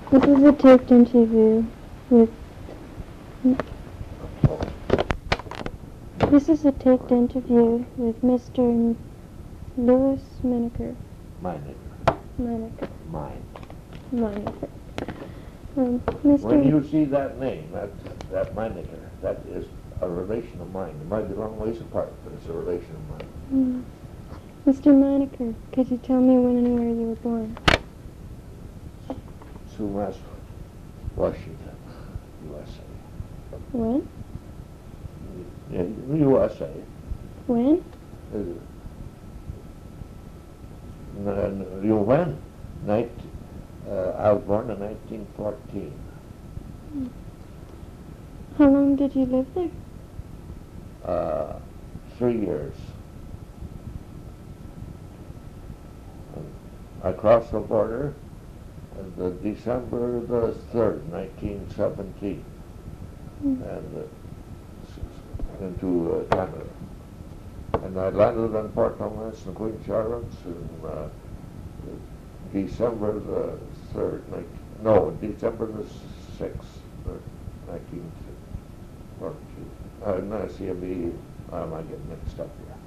This is a taped interview with... This is a taped interview with Mr. Louis Miniker. Meinecker. Miniker. Mine. Miniker. Mr. When you see that name, that Meinecker, that is a relation of mine. It might be a long ways apart, but it's a relation of mine. Mr. Miniker, could you tell me when and where you were born? Sumas, Washington, USA. When? Yeah, USA. When? You when? I was born in 1914. How long did you live there? 3 years. I crossed the border the December the 3rd, 1917, and into Canada. And I landed on Port Thomas and Queen Charlotte's in December the 3rd, December the 6th, 1914. No, CMB, I might get mixed up here.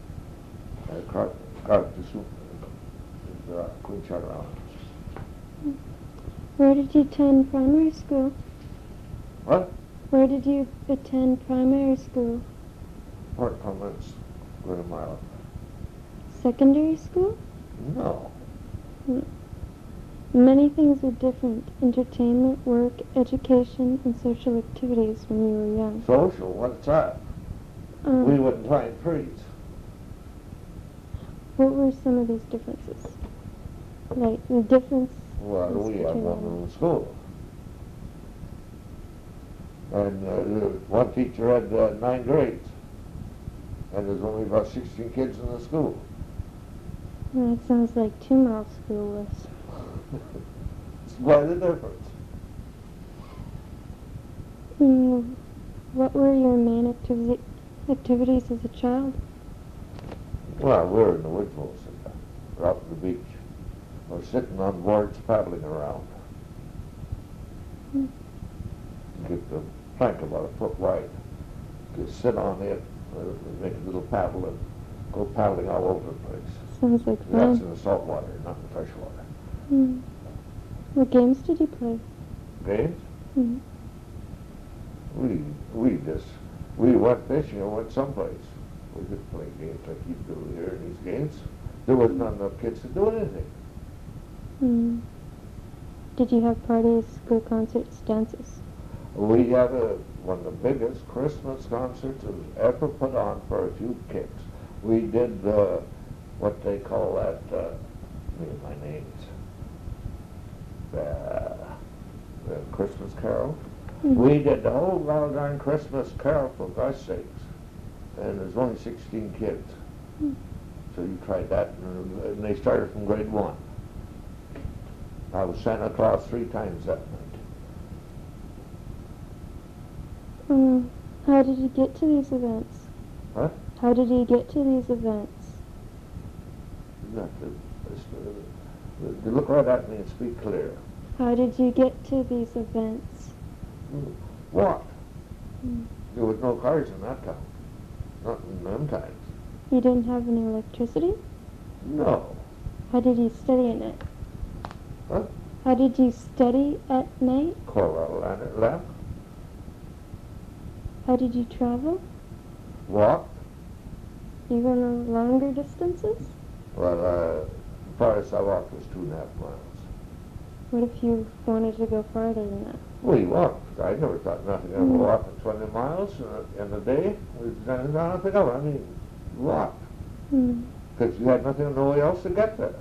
Queen Charlotte Islands. Where did you attend primary school? What? Where did you attend primary school? Port Thomas, Guatemala. Secondary school? No. Many things are different. Entertainment, work, education, and social activities when you were young. Social? What's that? We wouldn't find trees. What were some of these differences? Like the difference? Well, we have one in school. And one teacher had 9 grades. And there's only about 16 kids in the school. That sounds like 2 mile school was. It's quite a difference. What were your main activities as a child? Well, we were in the woods most of the time. We're out on the beach. Or sitting on boards paddling around. Get the plank about a foot wide. Just sit on it, make a little paddle, and go paddling all over the place. Sounds like fun. That's in the salt water, not in the fresh water. What games did you play? Games? We went fishing or went someplace. We could play games like you do here in these games. There was not enough kids to do anything. Did you have parties, school concerts, dances? We had one of the biggest Christmas concerts that was ever put on for a few kids. We did what they call that, my name's, the Christmas Carol. We did the whole darn Christmas Carol for God's sakes. And there's only 16 kids. So you tried that, and they started from grade 1. I was Santa Claus 3 times that night. How did you get to these events? What? How did you get to these events? Look right at me and speak clear. How did you get to these events? What? There was no cars in that town. Not in them times. You didn't have any electricity? No. How did you study at night? What? How did you study at night? Coral lamp. How did you travel? Walk. Even on longer distances? Well, the farthest I walked was 2.5 miles. What if you wanted to go farther than that? We walked. I never thought nothing of walking 20 miles in a day. We did nothing of it. I mean, walked. Because you had nothing, no way else to get there.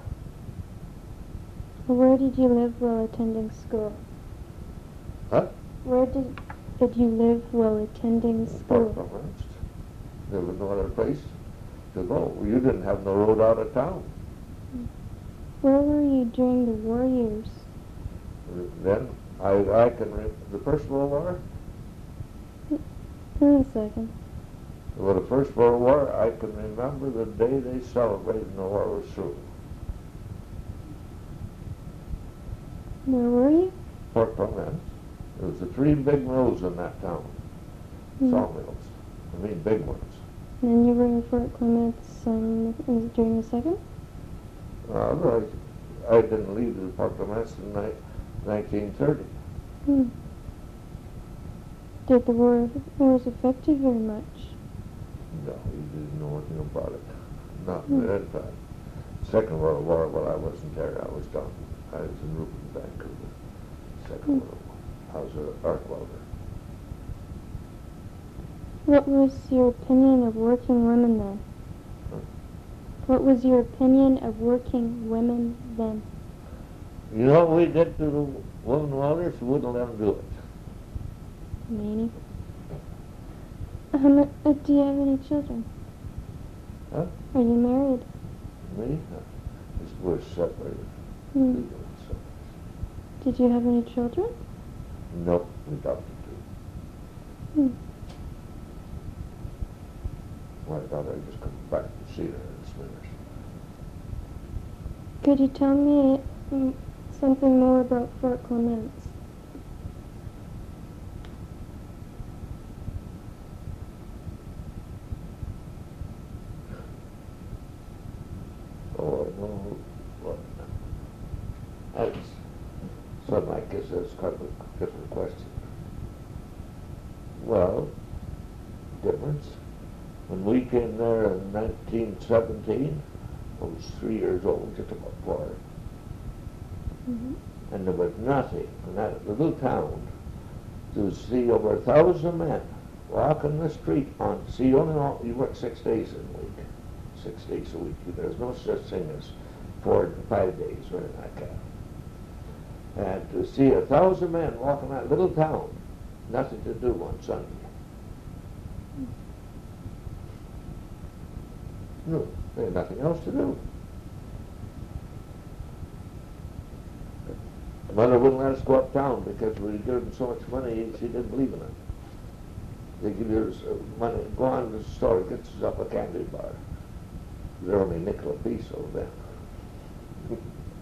Where did you live while attending school? Huh? Where did you live while attending school? There was no other place to go. You didn't have no road out of town. Where were you during the war years? Then I can remember the First World War. Wait a second. Well, the First World War, I can remember the day they celebrated the war was through. Where were you? Fort Clements. There was the 3 big mills in that town, sawmills. I mean big ones. And you were in Fort Clements was it during the second? I didn't leave the Fort Clements in 1930. Did the wars affect you very much? No, he didn't know anything about it. Not at that time. Second World War, well, I wasn't there. I was done. I was in Rupert, Vancouver. Second World War. I was an arc welder. What was your opinion of working women then? What was your opinion of working women then? You know what we did to the women welders? We wouldn't let them do it. Meaning? Do you have any children? Huh? Are you married? Me? We're separated. Hmm. Did you have any children? Nope, we adopted 2. My daughter just come back to see her in Smithers. Could you tell me something more about Fort Clements? Oh, I know what. That's something I guess that's kind of a different question. Well, difference. When we came there in 1917, I was 3 years old, just about 4. And there was nothing in that little town to see over 1,000 men walking the street on, see, you work 6 days a week. 6 days a week. There's no such thing as 4 to 5 days or anything like that. And to see 1,000 men walking that little town, nothing to do on Sunday. No, they had nothing else to do. Mother wouldn't let us go uptown because we gave them so much money, she didn't believe in it. They give you money, go on to the store, get yourself a candy bar. They're only a nickel a piece over there.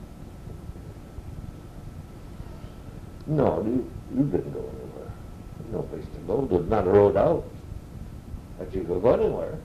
No, you didn't go anywhere. No place to go. There's not a road out that you could go anywhere.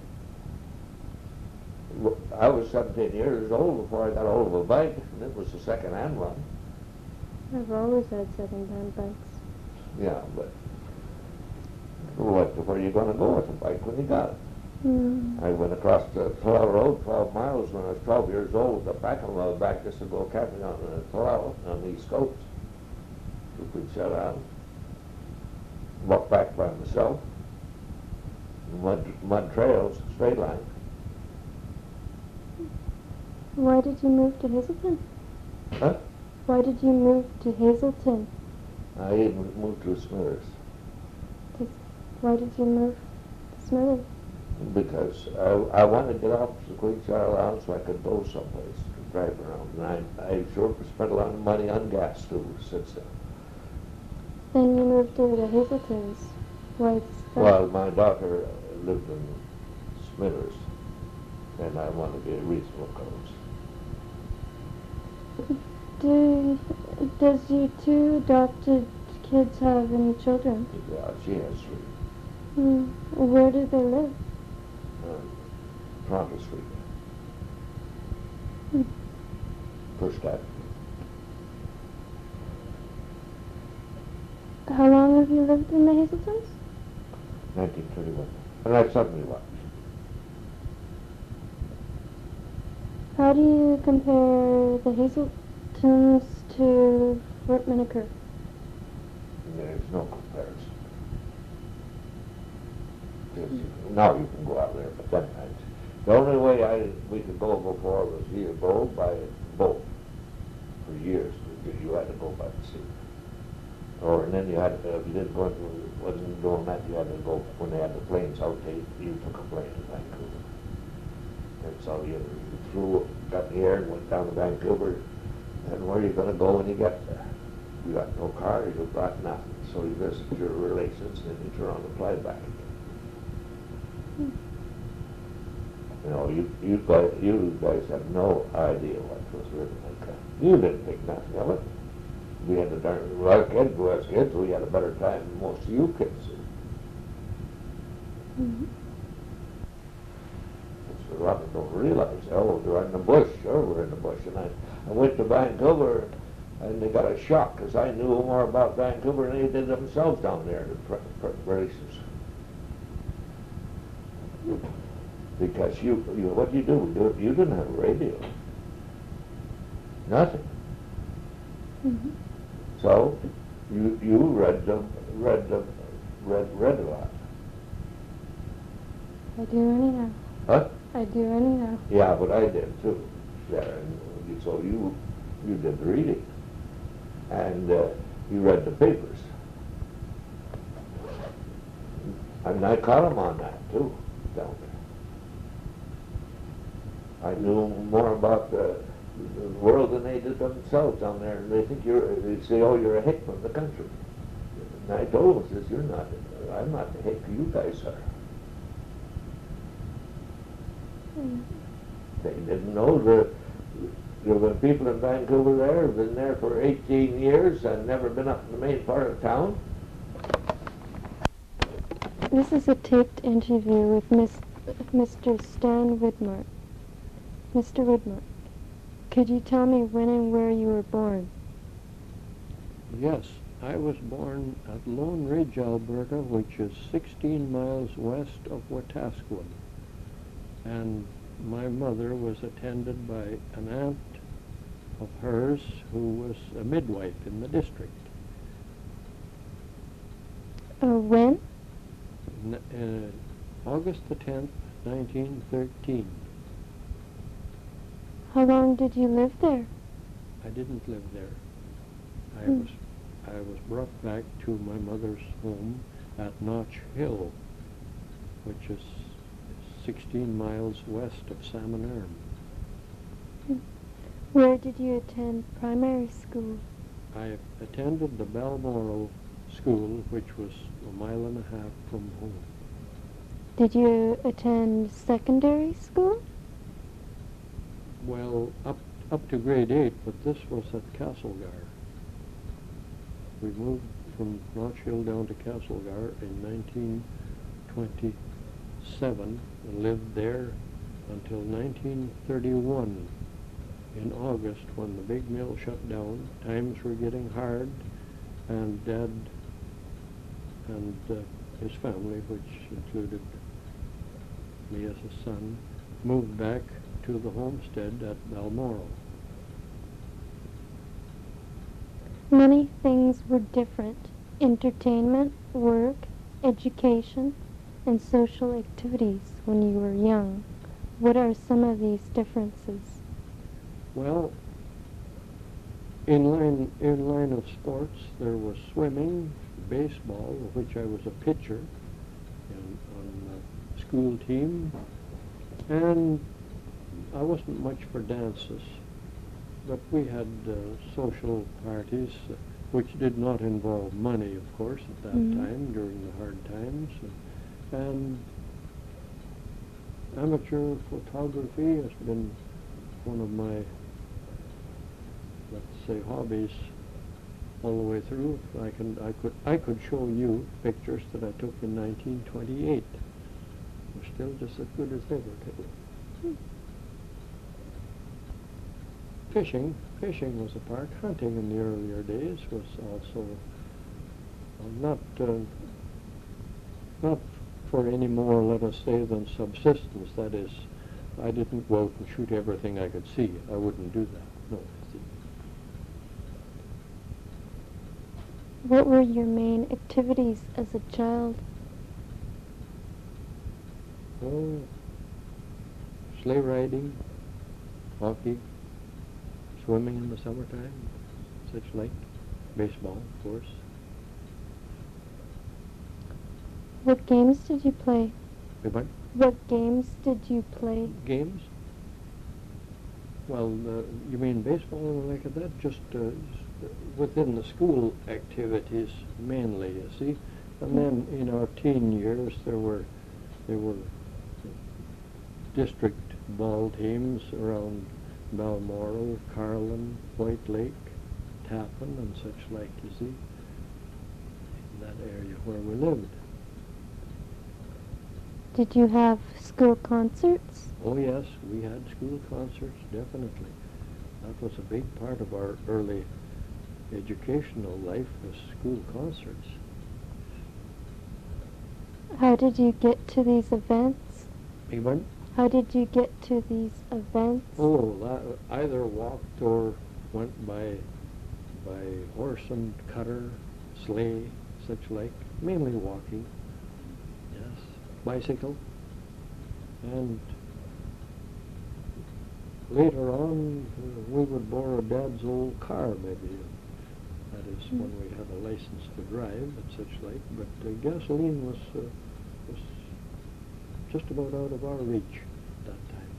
I was 17 years old before I got a hold of a bike, and it was a second-hand one. I've always had second-hand bikes. Yeah, but where are you going to go with a bike when you got it? I went across the Toronto Road 12 miles when I was 12 years old, got back on my back just to go camping on Toronto on the East Coast. We could shut out. Walk back by myself. Mud trails, straight line. Why did you move to Hazelton? Huh? Why did you move to Hazelton? I moved to Smithers. Why did you move to Smithers? Because I wanted to get off the Queen Charlotte Island so I could go someplace to drive around. And I sure spent a lot of money on gas too since then. Then you moved to the Hazeltons. Why is that? Well, my daughter lived in Smithers, and I wanted to be a reasonable close. Does your 2 adopted kids have any children? Yeah, she has 3. Where do they live? Toronto Street. First Avenue. How long have you lived in the Hazeltons? 1931. And I suddenly left. How do you compare the Hazeltons to Fort Minnicker? There's no comparison. Now you can go out there, but then the only way we could go before was either go by boat for years. You had to go by the sea. And then you had to, if you didn't wasn't doing that, you had to go, when they had the planes out, you took a plane to Vancouver. And so you got in the air and went down to Vancouver, and where are you going to go when you get there? You got no car, you got nothing. So you visit your relations, and then you turn on and fly back again. You know, you guys have no idea what was really like that. You didn't think nothing of it. We had a darn, well, kids, we had a better time than most of you kids. Mm-hmm. A lot of them don't realize, oh, they're in the bush, sure we're in the bush. And I went to Vancouver, and they got a shock, because I knew more about Vancouver than they did themselves down there, the preparations. Because what do? You didn't have a radio. Nothing. Mm-hmm. So, you read a lot. I do anyhow. Huh? I do anyhow. Yeah, but I did too. Yeah, and so you did the reading, and you read the papers, and I caught them on that too down there. I knew more about the world than they did themselves down there, and they think they say, oh, you're a hick from the country. And I told them, you're not. I'm not the hick. You guys are. Mm. They didn't know there were people in Vancouver there who've been there for 18 years and never been up in the main part of town. This is a taped interview with Mr. Stan Widmark. Mr. Widmark, could you tell me when and where you were born? Yes, I was born at Lone Ridge, Alberta, which is 16 miles west of Wetaskiwin. And my mother was attended by an aunt of hers who was a midwife in the district. When? August the 10th, 1913. How long did you live there? I didn't live there. I was brought back to my mother's home at Notch Hill, which is 16 miles west of Salmon Arm. Where did you attend primary school? I attended the Balmoral School, which was a mile and a half from home. Did you attend secondary school? Well, up to grade 8, but this was at Castlegar. We moved from Notch Hill down to Castlegar in 1927 and lived there until 1931. In August, when the big mill shut down, times were getting hard, and Dad and his family, which included me as a son, moved back to the homestead at Balmoral. Many things were different. Entertainment, work, education, and social activities when you were young. What are some of these differences? Well, in line of sports, there was swimming, baseball, of which I was a pitcher on the school team, and I wasn't much for dances, but we had social parties, which did not involve money, of course, at that time, during the hard times, and amateur photography has been one of my, let's say, hobbies all the way through. I could show you pictures that I took in 1928. They're still just as good as they were taken. Fishing was a part. Hunting in the earlier days was also not for any more, let us say, than subsistence. That is, I didn't go out and shoot everything I could see. I wouldn't do that. No. What were your main activities as a child? Oh, sleigh riding, hockey, swimming in the summertime, such like, baseball, of course. What games did you play? What? What games did you play? Games? Well, you mean baseball and like that? Just within the school activities mainly, you see. And then in our teen years, there were district ball teams around Balmoral, Carlin, White Lake, happen and such like, you see, in that area where we lived. Did you have school concerts? Oh yes, we had school concerts, definitely. That was a big part of our early educational life, was school concerts. How did you get to these events? We went, How did you get to these events? either walked or went by horse and cutter, sleigh, such like, mainly walking, yes, bicycle, and later on we would borrow Dad's old car maybe. That is when we had a license to drive and such like, but gasoline was just about out of our reach at that time.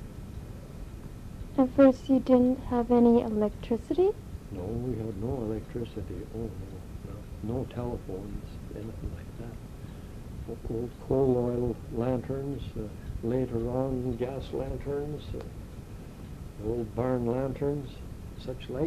At first you didn't have any electricity? No, we had no electricity. Oh no, no telephones, anything like that. Old coal oil lanterns, later on gas lanterns, old barn lanterns, such like.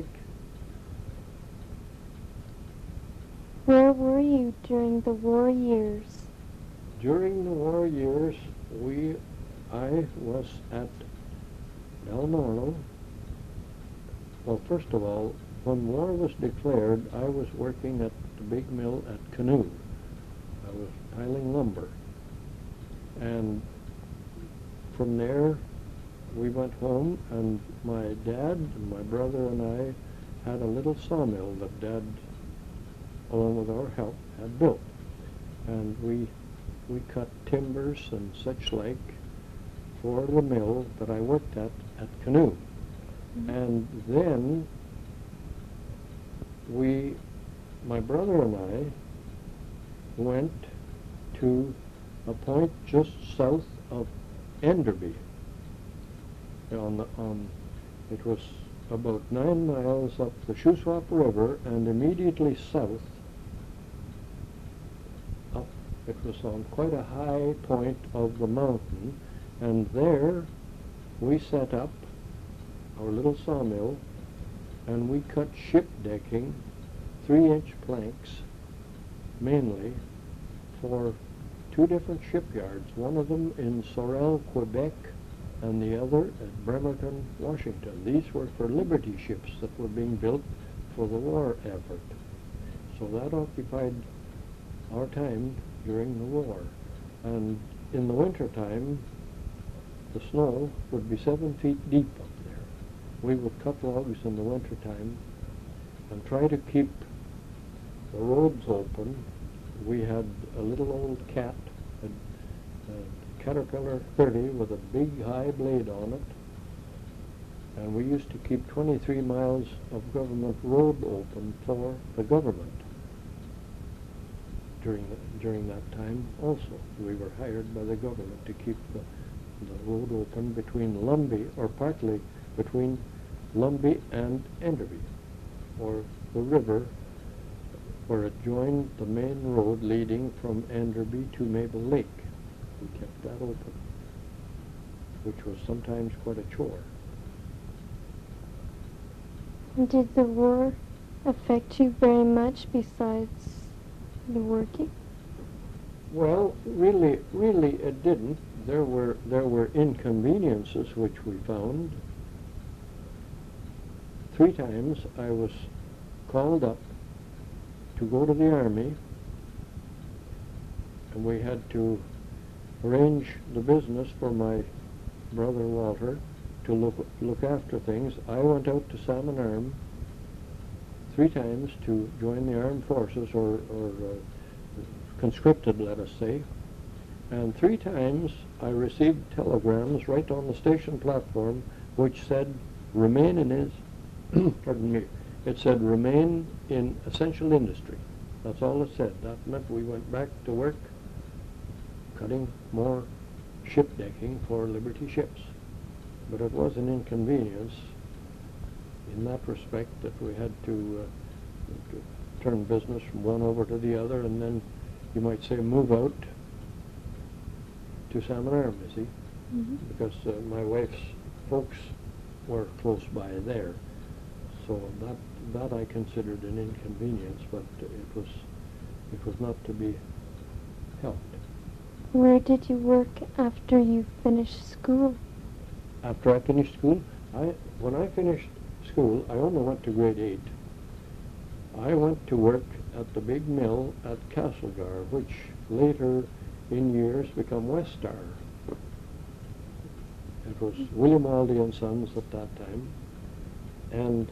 Where were you during the war years? During the war years, I was at Balnorno. Well, first of all, when war was declared, I was working at the big mill at Canoe. I was piling lumber. And from there, we went home, and my dad and my brother and I had a little sawmill that Dad, along with our help, had built. And we cut timbers and such like for the mill that I worked at Canoe. Mm-hmm. And then my brother and I went to a point just south of Enderby. It was about 9 miles up the Shuswap River, and immediately south, it was on quite a high point of the mountain, and there we set up our little sawmill, and we cut ship decking, 3-inch planks, mainly, for 2 different shipyards, one of them in Sorel, Quebec, and the other at Bremerton, Washington. These were for Liberty ships that were being built for the war effort. So that occupied our time during the war. And in the winter time, the snow would be 7 feet deep up there. We would cut logs in the winter time and try to keep the roads open. We had a little old cat, a Caterpillar 30 with a big high blade on it, and we used to keep 23 miles of government road open for the government. During that time also, we were hired by the government to keep the road open between Lumby, or partly between Lumby and Enderby, or the river where it joined the main road leading from Enderby to Maple Lake. We kept that open, which was sometimes quite a chore. Did the war affect you very much besides the working? Well, really it didn't. There were inconveniences which we found. 3 times I was called up to go to the army, and we had to arrange the business for my brother Walter to look after things. I went out to Salmon Arm 3 times to join the armed forces, or conscripted, let us say, and 3 times I received telegrams right on the station platform which said remain in his pardon me, it said remain in essential industry. That's all it said. That meant we went back to work cutting more ship decking for Liberty ships. But it was an inconvenience in that respect that we had to turn business from one over to the other, and then you might say move out to Salmon Arm, you see, because my wife's folks were close by there. So that I considered an inconvenience, but it was not to be helped. Where did you work after you finished school? After I finished school, when I finished school, I only went to grade 8. I went to work at the big mill at Castlegar, which later in years became Westar. It was William Aldy and Sons at that time, and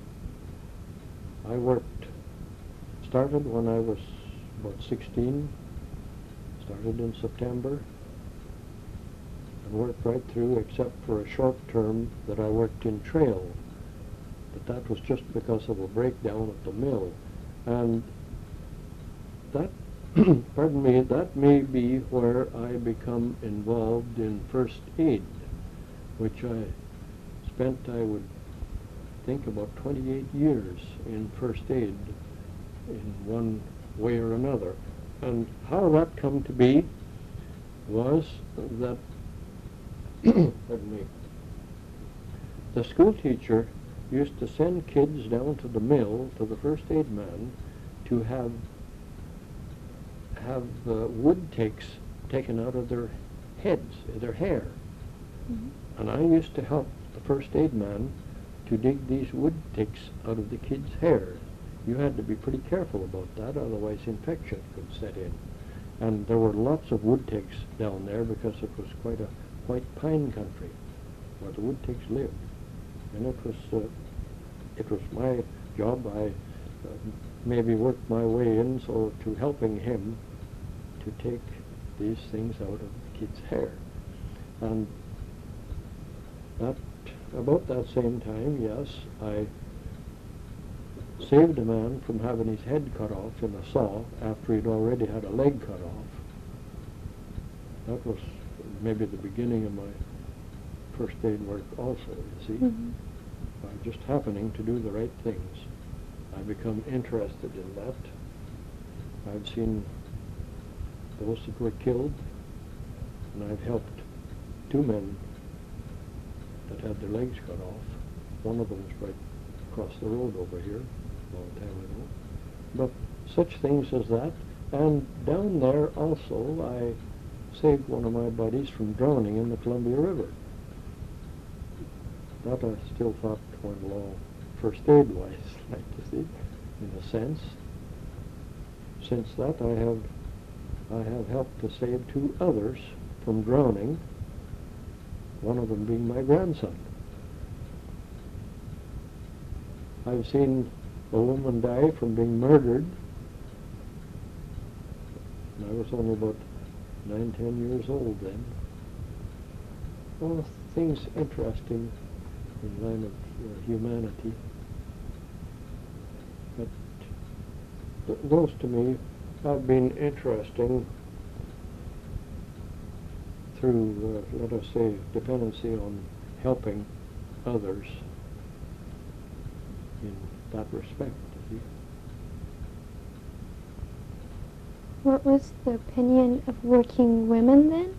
I started when I was about 16, started in September, and worked right through except for a short term that I worked in Trail. But that was just because of a breakdown at the mill. And that, pardon me, that may be where I become involved in first aid, which I spent, I would think, about 28 years in first aid in one way or another. And how that come to be was that, pardon me, the school teacher used to send kids down to the mill, to the first aid man, to have wood takes taken out of their heads, their hair. Mm-hmm. And I used to help the first aid man to dig these wood ticks out of the kids' hair. You had to be pretty careful about that, otherwise infection could set in. And there were lots of wood ticks down there because it was quite a white pine country where the wood ticks lived. And it was my job. I maybe worked my way in so to helping him to take these things out of the kid's hair. And about that same time, yes, I saved a man from having his head cut off in a saw after he'd already had a leg cut off. That was maybe the beginning of my first aid work also, you see. Mm-hmm. By just happening to do the right things, I become interested in that. I've seen those that were killed, and I've helped 2 men that had their legs cut off. One of them was right across the road over here a long time ago. But such things as that. And down there also I saved one of my buddies from drowning in the Columbia River. That I still thought went along first aid-wise, like you see, in a sense. Since that I have helped to save 2 others from drowning, one of them being my grandson. I've seen a woman die from being murdered. I was only about 9, 10 years old then. Well, things interesting in line of humanity. But those to me have been interesting through, let us say, dependency on helping others in that respect. You see. What was the opinion of working women then?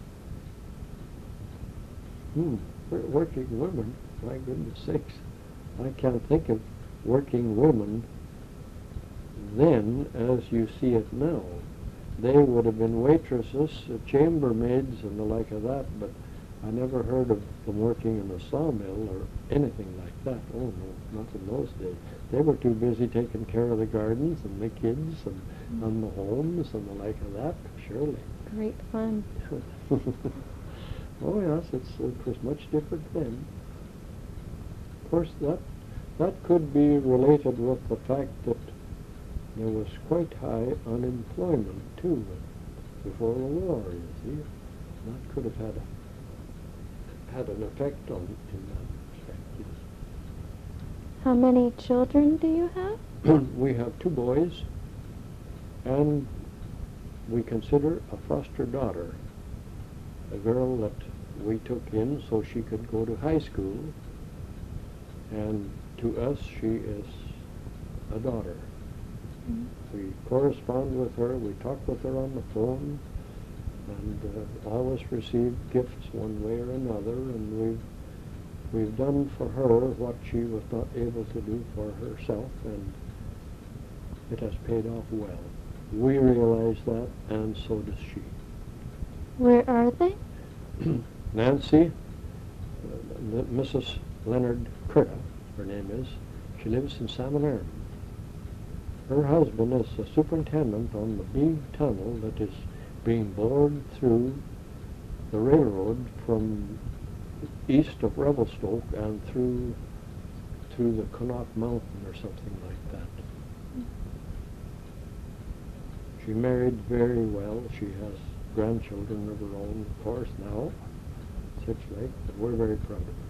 Working women, my goodness sakes. I can't think of working women then as you see it now. They would have been waitresses, chambermaids, and the like of that, but I never heard of them working in a sawmill or anything like that. Oh no, not in those days. They were too busy taking care of the gardens and the kids and the homes and the like of that, surely. Great fun. Oh yes, it was much different then. Of course, that could be related with the fact that there was quite high unemployment too before the war, you see. That could have had an effect on in that respect, yes. How many children do you have? We have 2 boys, and we consider a foster daughter, a girl that we took in so she could go to high school, and to us she is a daughter. Mm-hmm. We correspond with her, we talk with her on the phone, and always receive gifts one way or another, and we've we've done for her what she was not able to do for herself, and it has paid off well. We realize that, and so does she. Where are they? Nancy, Mrs. Leonard Curta, her name is, she lives in Salmon Arm. Her husband is the superintendent on the big tunnel that is being bored through the railroad from east of Revelstoke and through the Connaught Mountain or something like that. She married very well. She has grandchildren of her own, of course, now, 6 Lake, but we're very proud of her.